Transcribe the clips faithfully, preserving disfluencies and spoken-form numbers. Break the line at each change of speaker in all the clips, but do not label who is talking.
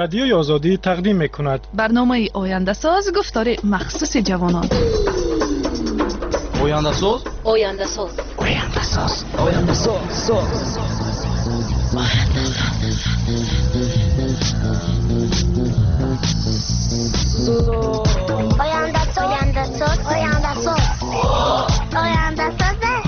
رادیوی آزادی تقدیم میکند.
برنامه آینده ساز گفتار مخصوص جوانان.
آینده ساز
آینده ساز
آینده ساز آینده ساز
آینده ساز آینده ساز آینده ساز آینده ساز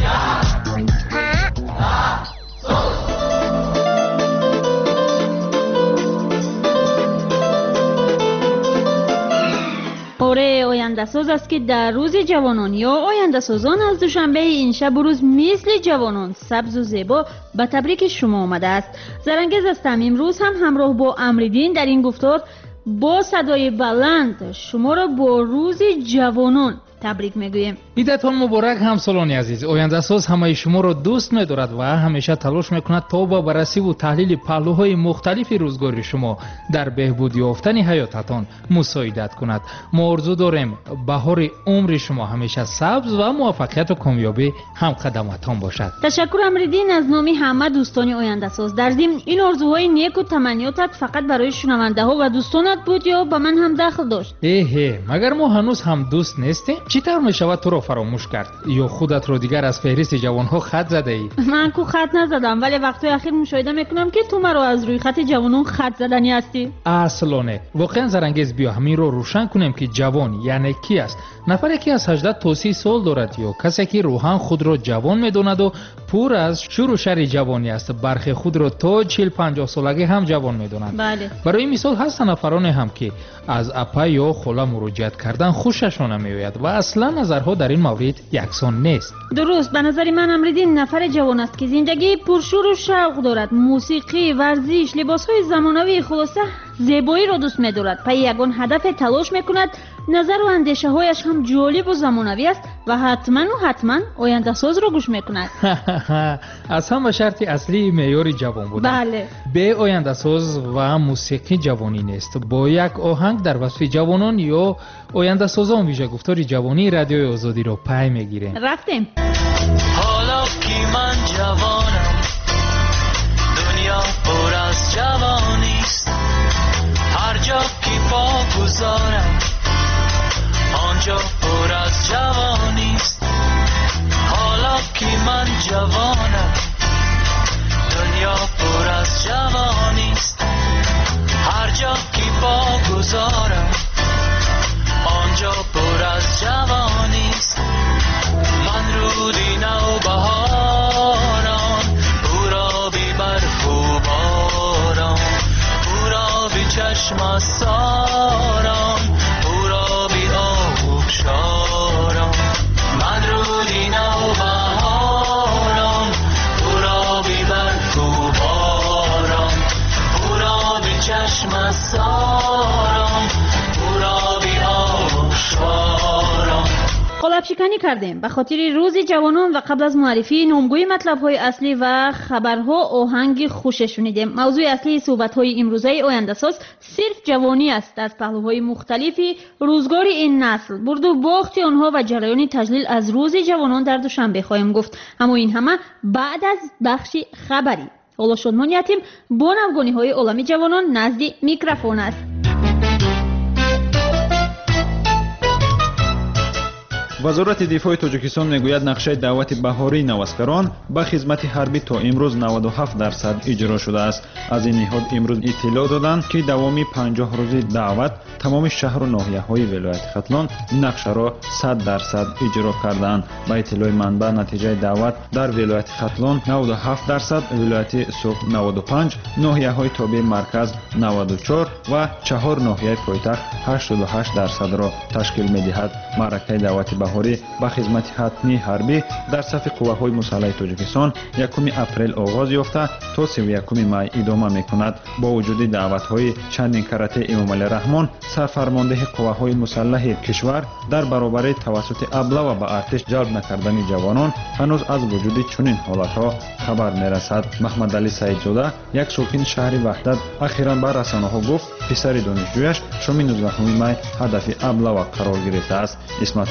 آره، آینده ساز است که در روز جوانان یا آینده سازان از دوشنبه این شب و روز مثل جوانان سبز و زیبا به تبریک شما آمده است. زرنگز هستم. امروز هم همراه با امریدین در این گفتار با صدای بلند شما را با روز جوانان تبریک میگویم.
عیدتان مبارک همسالان عزیز. آینده ساز همه شما را دوست می‌دارد و همیشه تلاش می‌کند تا با بررسی و تحلیل پهلوهای مختلف روزگار شما در بهبود یافتن حیاتتان مساعدت کند. ما آرزو داریم بهار عمر شما همیشه سبز و موفقیت و کامیابی هم قدمتان باشد.
تشکر امریدین از نام همه دوستان آینده ساز. در ضمن این آرزوهای نیک و تمنیاتت فقط برای شنونده‌ها و دوستانت بود یا به من هم دخل داشت؟
ایه مگر ما هنوز هم دوست نیستیم؟ چطور میشود تو را فراموش کرد یا خودت را دیگر از فهرست جوانها خط زده ای؟
من کو خط نزدم، ولی وقتی اخیر مشاهده میکنم که تو مرا از روی خط جوانان خط زدنی هستی.
اصلا نه. واقعا زرنگز بیا همین رو روشن کنیم که جوان یعنی کی است. نفری که از هجده تا سی سال دارد یا کسی که روحاً خود را جوان میداند و پر از شور و شر جوانی است. برخی خود را تا چهل پنجاه سالگی هم جوان میدانند.
بله.
برای مثال هست نفرانی هم که از اپا یا خاله مراجعت کردن خوششان نمیآید و اصلا نظرها در این مورد یکسان نیست.
درست. به نظر من امریدین نفر جوان است که زندگی پرشور و شوق دارد، موسیقی، ورزش، لباسهای زمانوی، خلاصه زیبایی را دوست می‌دارد. پای یگان هدف تلاش می‌کند. نظر و اندیشه هایش هم جالب و زمانوی است و حتما و حتما آینده ساز را گوش می‌کند.
از هم شرط اصلی معیار جوان بودن.
بله.
به آینده ساز و موسیقی جوانی نیست. با یک آهنگ در وصف جوانان یا آینده سازان ویژه گفتار جوانی رادیوی آزادی را پی می‌گیریم.
رفتیم.
حالا که من جوانم دنیا پر از جوانی است، هر جا که پا گذارم آنجا پر از جوانی است. حالا که من جوانم دنیا پر از جوانی است، هر جا که پا گذارم آنجا پر از جوانی است. من رودی نو بهاران پورابی برف و باران، پورابی چشم ساران، پورابی آب شاران. من رودی نو بهاران پورابی برف و باران، پورابی چشم ساران، پورابی آب شاران.
قالب شکنی کردیم به خاطر روز جوانان و قبل از معرفی نامگوی مطلب‌های اصلی و خبرها آهنگ خوش شنیدیم. موضوع اصلی صحبت‌های امروزه آینده ساز صرف جوانی است. از پهلوهای مختلفی روزگار این نسل، برد و باخت آنها و جریان تجلیل از روز جوانان در دوشنبه خواهیم گفت. اما این همه بعد از بخش خبری. حالا شادمانیتیم با نوگانی‌های عالم جوانان نزد میکروفون است.
وزارت دفاع تاجیکستان میگوید نقشه دعوت بهاری نوسکران به خدمت حربی تا امروز نود و هفت درصد اجرا شده است. از این نهاد امروز اطلاع دادند که دوامی پنجاه روزی دعوت تمام شهر و ناحیه‌های ولایت ختلان نقشه را صد درصد اجرا کردند. با اطلاع منبع نتیجه دعوت در ولایت ختلان نود و هفت درصد، ولایت سوخ نود و پنج، ناحیه‌های تابع مرکز نود و چهار و چهار ناحیه پایتخت هشتاد و هشت درصد را تشکیل می‌دهد. معرکه دعوت بهاری به خدمت حتمی حربی در صف قوه‌های مسلح تاجیکستان یکم اپریل آغاز یافته تا سی و یکم می ادامه می‌کند. با وجود دعوت‌های چندین کرته امام علی رحمان سرفرمانده قوه‌های مسلح کشور در برابر توسط ابله و به ارتش جلب نکردن جوانان هنوز از وجود چنین حالت‌ها خبر می‌رسد. محمد علی سعیدزاده یک ساکن شهر وحدت اخیراً به رسانه‌ها گفت پسر دانشجویش شام نوزدهم می هدف ابله و قرار گرفته است. اسمت الله اکرام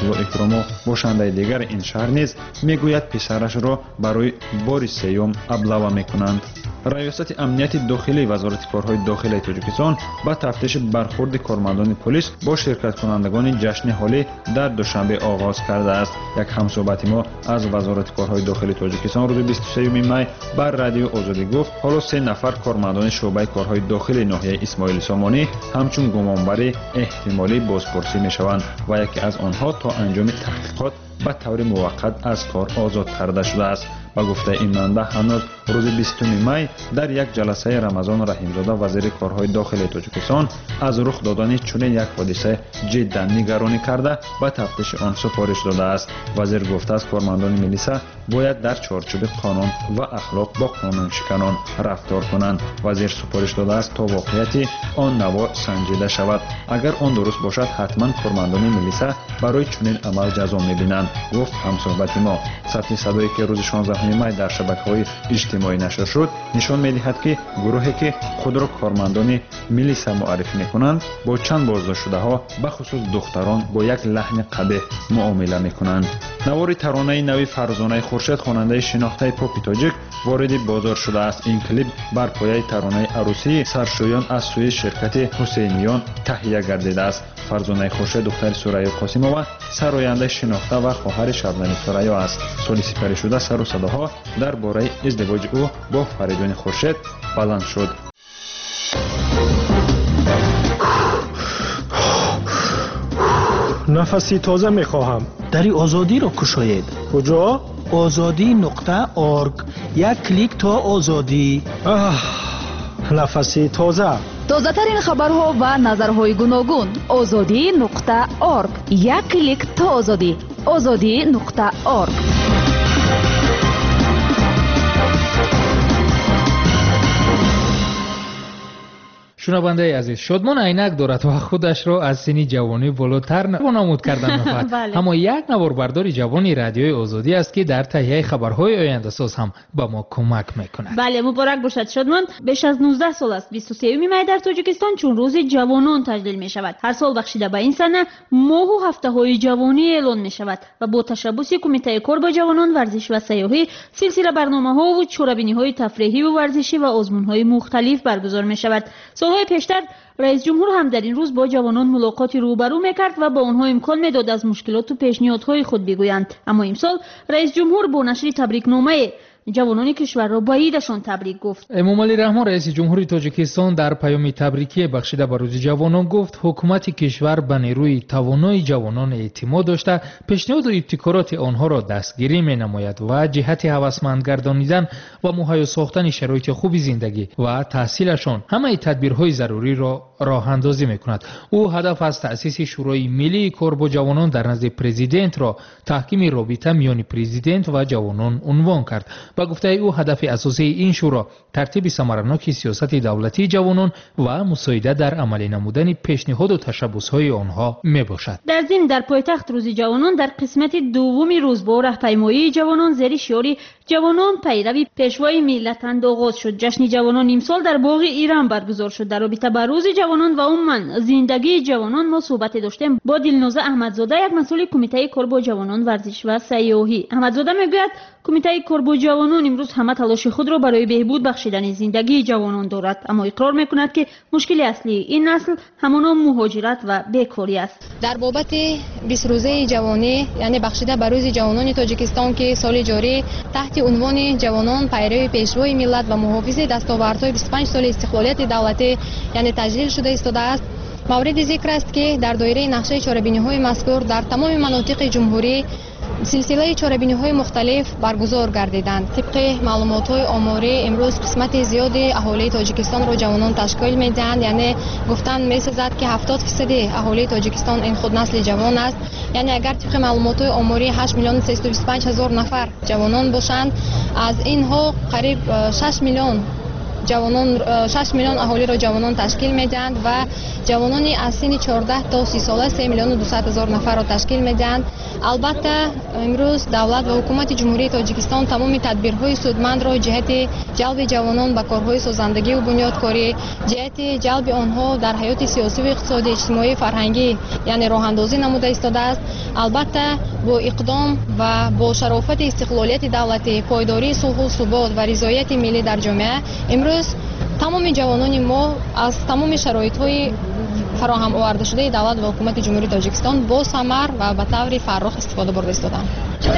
اهرام و باشنده دیگر این شهر نیز میگوید پسرش را برای بار سیوم ابلغ میکنند. ریاست امنیت داخلی وزارت کارهای داخلی تاجیکستان با تفتیش برخورد کارمندان پلیس با شرکت کنندگان جشن هالی در دوشنبه آغاز کرده است. یک همصحبت ما از وزارت کارهای داخلی تاجیکستان روز بیست و سوم می بر رادیو آزادی گفت حالا سه نفر کارمندان شعبه کارهای داخلی ناحیه اسماعیل سامانی همچون گمانبری احتمالی بازپرسی میشوند و یکی از آنها تا انجام تحقیقات به طور موقت از کار آزاد کرده شده است. با گفته این منبع هنوز روز بیستم می در یک جلسه رمضان رحیمزاده وزیر کارهای داخلی تاجیکستان از رخ دادن چنین یک حادثه جدا نگرانی کرده و تفتیش آن سفارش داده است. وزیر گفته است کارمندان میلیسا باید در چارچوب قانون و اخلاق با قانون شکنان رفتار کنند. وزیر سفارش داده است تا واقعیت آن نوا سنجیده شود. اگر آن درست باشد حتما کارمندان میلیسا برای چنین عمل جزا میبینند، گفت همصحبت ما. سطح صدایی که روز شانزدهم می در شبکه‌های اجتماعی نشر شد نشان می‌دهد که گروهی که خود را کارمندان میلیسا معرفی می‌کنند با چند بازداشت شده‌ها به خصوص دختران با یک لحن قبیح معامله می‌کنند. نوار ترانه نوی فرزانه خورشید خواننده شناخته پاپ تاجیک وارد بازار شده است. این کلیپ بر پایه ترانه عروسی سرشویان از سوی شرکت حسینیان تهیه گردیده است. فرزانه خورشید دختر سوریا قاسمова سراینده شناخته و خواهر شبنم سوریا است. سال سپری شده سر و صداها درباره ازدواج او با فریدون خورشید بلند شد.
نفسی تازه میخواهم.
دری آزادی را کشاید.
کجا؟
آزادی نقطه ارگ. یک کلیک تا آزادی.
آه، نفسی تازه.
تازه ترین خبرها و نظرهای گوناگون. آزادی نقطه ارگ. یک کلیک تا آزادی. آزادی نقطه ارگ.
شنونده عزیز، شادمان عینک دارد و خودش را از سن جوانی بالاتر نامود کردن می‌خواهد. اما یک نواربردار جوانی رادیوی آزادی است که در تهیه خبرهای آینده ساز هم به ما کمک میکند.
بله، مبارک باشد شادمان. بیش از نوزده سال است بیست و سوم می در تاجیکستان چون روز جوانان تجلیل می شود. هر سال بخشیده به این سنه ماه و هفته های جوانی اعلان می شود و با تشبث کمیته کار با جوانان ورزش و سیاحی سلسله برنامه‌ها و چوربینی‌های تفریحی و ورزشی و آزمون‌های مختلف برگزار می شود. سالهای پیشتر رئیس جمهور هم در این روز با جوانان ملاقاتی روبرو میکرد و با آنها امکان میداد از مشکلات و پیشنهادهای خود بگویند. اما امسال رئیس جمهور با نشر تبریکنامه جوانان کشور را با عیدشان تبریک گفت.
امامعلی رحمان رئیس جمهوری تاجیکستان در پیام تبریکی بخشیده به روز جوانان گفت حکومت کشور به نیروی توانای جوانان اعتماد داشته پیشنهاد و ابتکارات آنها را دستگیری می نماید و جهت هوسمند گردانیدن و مهیا ساختن شرایط خوب زندگی و تحصیلشان همه تدبیرهای ضروری را راه اندازی می کند. او هدف از تأسیس شورای ملی کار با جوانان در نزد پرزیدنت را تحکیم رابطه میان پرزیدنت و جوانان عنوان کرد. با گفته او هدف اساسی این شورا ترتیب ثمرناک سیاست دولتی جوانان و مساعده در عملی نمودن پیشنهاد و تشبث‌های آنها میباشد.
در ضمن در پایتخت روز جوانان در قسمت دوم روز با راهپیمایی جوانان زیر شعاری جوانان پیروی پیشوای ملتند آغاز شد. جشن جوانان امسال در باغ ایران برگزار شد. در رابطه با روز جوانان و عموما زندگی جوانان ما صحبت داشتیم با دلنوزه احمدزاده، یک مسئول کمیته کار با جوانان ورزش و سیاحی. احمدزاده میگوید کمیته کار با جوانان امروز همه تلاش خود را برای بهبود بخشیدن زندگی جوانان دارد، اما اقرار میکند که مشکل اصلی این نسل همانا مهاجرت و بیکاری است.
در بابت بیست روزه جوانی یعنی بخشیده بر روز جوانان تاجیکستان که سال جاری تحت عنوان جوانان پیرو پیشوای ملت و محافظ دستاوردهای بیست و پنج سال استقلالیت دولتی یعنی تجلیل شده ایستاده است، مورد ذکر است که در دایره نقشه چاره‌بینی‌های مذکور در تمام مناطق جمهوری سلسله چاره‌بینی‌های مختلف برگزار گردیدند. طبق معلومات‌های آماری امروز قسمت زیادی اهالی تاجیکستان را جوانان تشکیل می‌دهند، یعنی گفتن می‌سازد که هفتاد درصد اهالی تاجیکستان این خود نسل جوان است. یعنی اگر طبق معلومات‌های آماری هشت میلیون و سیصد و بیست و پنج هزار نفر جوانان باشند، از اینها قریب شش میلیون جوانان شش میلیون اهالی را جوانان تشکیل میدهند و جوانانی از سن چهارده تا سی ساله سه میلیون و دویست هزار نفر را تشکیل میدهند. البته امروز دولت و حکومت جمهوری تاجیکستان تمام تدبیرهای سودمند را جهت جلب جوانان به کارهای سازندگی و بنیادکاری، جهت جلب آنها در حیات سیاسی و اقتصادی، اجتماعی، فرهنگی یعنی راه اندازی نموده ایستاده است. البته با اقدام و با شرافت استقلالیت دولتی، پایداری صلح و ثبات و رضایت ملی در جامعه، امروز تمام جوانان ما از تمام شرایط‌های فراهم آورده شده دولت و حکومت جمهوری تاجیکستان با ثمر و به طور فرخ استفاده برده ایستادند.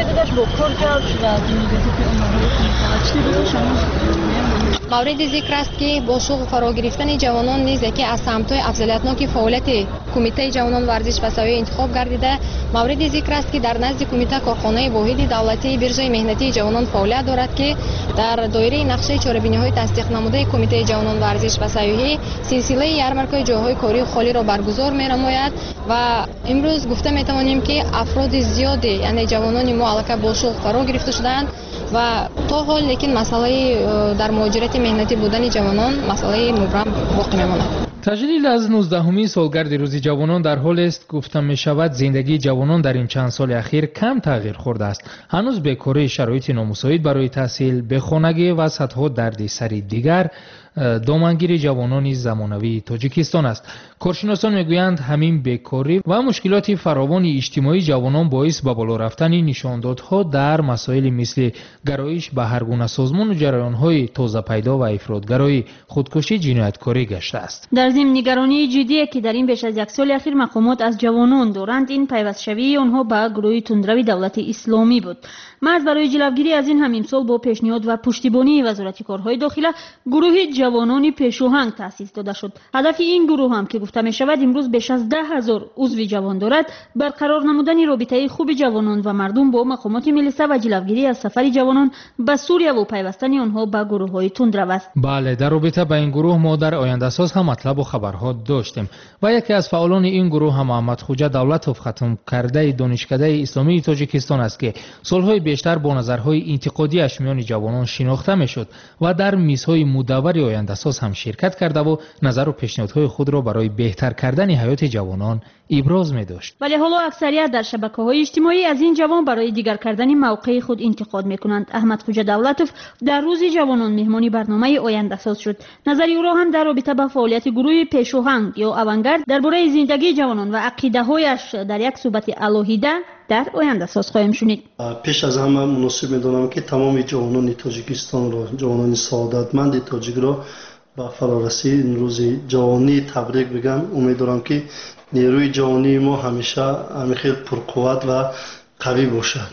مورد ذکر است که با شوق فرا گرفتن جوانان نیز یکی از سمت‌های افضلیت‌ناک فعالیت کمیته جوانان ورزش و سویه انتخاب گردیده. مورد ذکر است که در نزد کمیته کارخانه واحد دولتی برژه مهنتی جوانان فعالیت دارد که در دایره نقشه چاره‌بینی‌های تصدیق نموده کمیته جوانان ورزش و سویه سلسله یارمارک‌های جاهای کاری خالی را برگزار می‌نماید و امروز گفته می‌توانیم که افراد زیادی یعنی جوانان ما البته با شوق فرا گرفته شدند و تا حال لیکن مسئله در مهاجرت مهنتی بودن جوانان مسئله مبرم باقی میماند.
تجلیل از نوزدهمین سالگرد روز جوانان در حال است گفتم می شود زندگی جوانان در این چند سال اخیر کم تغییر خورده است. هنوز بیکاری، شرایط نامساعد برای تحصیل، بخانگی و صدها دردسر دیگر دامنگیر جوانان زمانوی تاجیکستان است. کارشناسان میگویند همین بیکاری و مشکلات فراوان اجتماعی جوانان باعث به بالا رفتن نشاندادها در مسائل مثل گرایش به هر گونه سازمان و جریان‌های تازه پیدا و افراطگرایی، خودکشی، جنایتکاری گشته است.
در ضمن نگرانی جدی که در این بیش از یک سال اخیر مقامات از جوانان دارند این پیوست شوی آنها به گروه تندروی دولت اسلامی بود. محض برای جلوگیری از این همین سال با پیشنهاد و پشتیبانی وزارت کارهای داخله گروه جوانان پیشاهنگ تأسیس داده شد. هدف این گروه هم که گفته می شود امروز بیش از ده هزار عضو جوان دارد برقرار نمودن رابطه خوب جوانان و مردم با مقامات ملیسه و جلوگیری از سفر جوانان به سوریه و پیوستن آنها به گروه های تندرو است.
بله، در رابطه با این گروه ما در آینده ساز هم مطلب و خبرها داشتیم و یکی از فعالان این گروه هم محمد خوجه دولتوف ختم کرده دانشکده اسلامی تاجیکستان است که سالهای بیشتر با نظرهای انتقادی اش میان جوانان شناخته میشد و در میزهای مدور آینده ساز هم شرکت کرده و نظر و پیشنهادهای خود را برای بهتر کردن حیات جوانان ابراز می داشت.
ولی حالا اکثریت در شبکه‌های اجتماعی از این جوان برای دیگر کردن موقع خود انتقاد میکنند. احمد خوجه دولتوف در روز جوانان مهمانی برنامه آینده ساز شد. نظری او را هم در رابطه با فعالیت گروه پیشاهنگ یا آونگارد درباره زندگی جوانان و عقیده‌هایش در یک صحبت الهیده در آینده ساز خواهیم شنید.
پیش از همه مناسب می‌دانم که تمام جوانان تاجیکستان را، جوانان سعادتمند تاجیک را با فرارسی این روز جوانی تبریک بگم. امیدوارم که نیروی جوانی ما همیشه همیشه پرقوت و قوی باشد.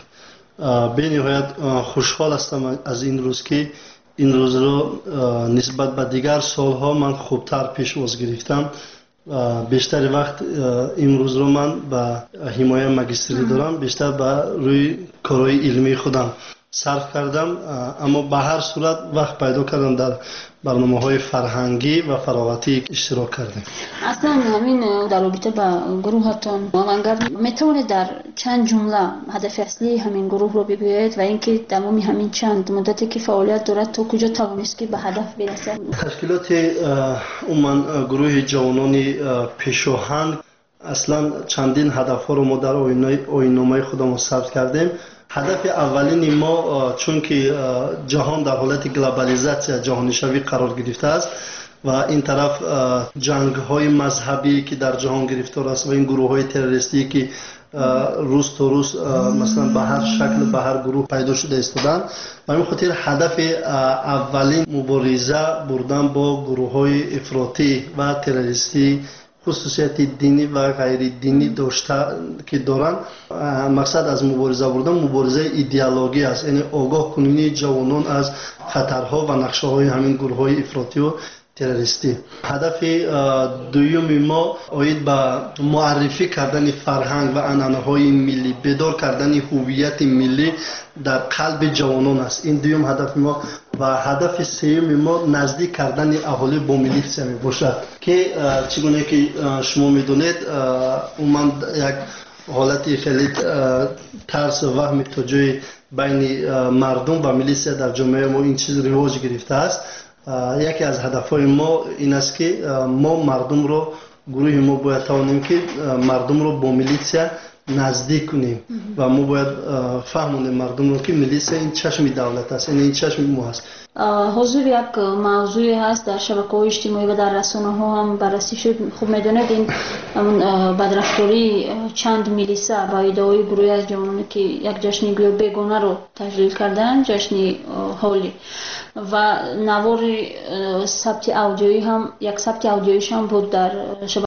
به نهایت خوشحال هستم از این روز که این روز را نسبت به دیگر سالها من خوبتر پیش باز گرفتم. بیشتر وقت امروز رو من به حمایت ماجستری دارم، بیشتر به روی کارهای علمی خودم صرف کردم، اما به هر صورت وقت پیدا کردم در برنامه‌های فرهنگی و فراغتی اشتراک کردم.
اصلا همین در رابطه با گروهتون آونگارد میتونه در چند جمله هدف اصلی همین گروه رو بگویید و اینکه تمام همین چند مدتی که فعالیت دارد تا کجا توانست که به هدف برسه؟
تشکیلات عموما گروه جوانان پیشاهنگ اصلا چندین هدف‌ها رو ما در آیین‌نامه خودمون ثبت کردیم. هدف اولین ما چون که جهان در حالت گلوبالیزاسیون جهانی شوی قرار گرفته است و این طرف جنگ های مذهبی که در جهان گرفتار است و این گروه های تروریستی که روز تا روز مثلا به هر شکل به هر گروه پیدا شده ایستادن و همین خاطر هدف اولین مبارزه بردن با گروه های افراطی و تروریستی خصوصیت دینی و غیر دینی داشته که دارن. مقصد از مبارزه بردن مبارزه ایدئولوژی است، یعنی آگاه کننی جوانان از خطرها و نقشه های همین گروه های افراطی و تروریستی. هدف دوم ما آید به معرفی کردن فرهنگ و عنعنه های ملی، بیدار کردن هویت ملی در قلب جوانان است. این دوم هدف ما و هدف سوم ما نزدیک کردن اهالی با میلیسیا می باشد که چگونه که شما میدونید عموما یک حالتی خیلی ترس و وهم توجه بین مردم و میلیسیا در جامعه ما این چیز رواج گرفته است. یکی از هدفهای ما این است که ما مردم رو گروه ما باید توانیم که مردم رو با میلیسیا نزدیک کنیم و ما باید فهمونیم مردم رو که ملیسا این چشم دولت است، این چشم ما است.
حضور یک موضوعی هست در شبکه‌های اجتماعی و در رسانه‌ها هم بررسی شد. خوب می‌دونید این بدرفتاری چند میلیسا با ادعای گروهی از جوانانی که یک جشن گویا بیگانه رو تشکیل کردن، جشن هولی، و نوار ثبت آدیویی هم یک ثبت آدیوییش هم بود در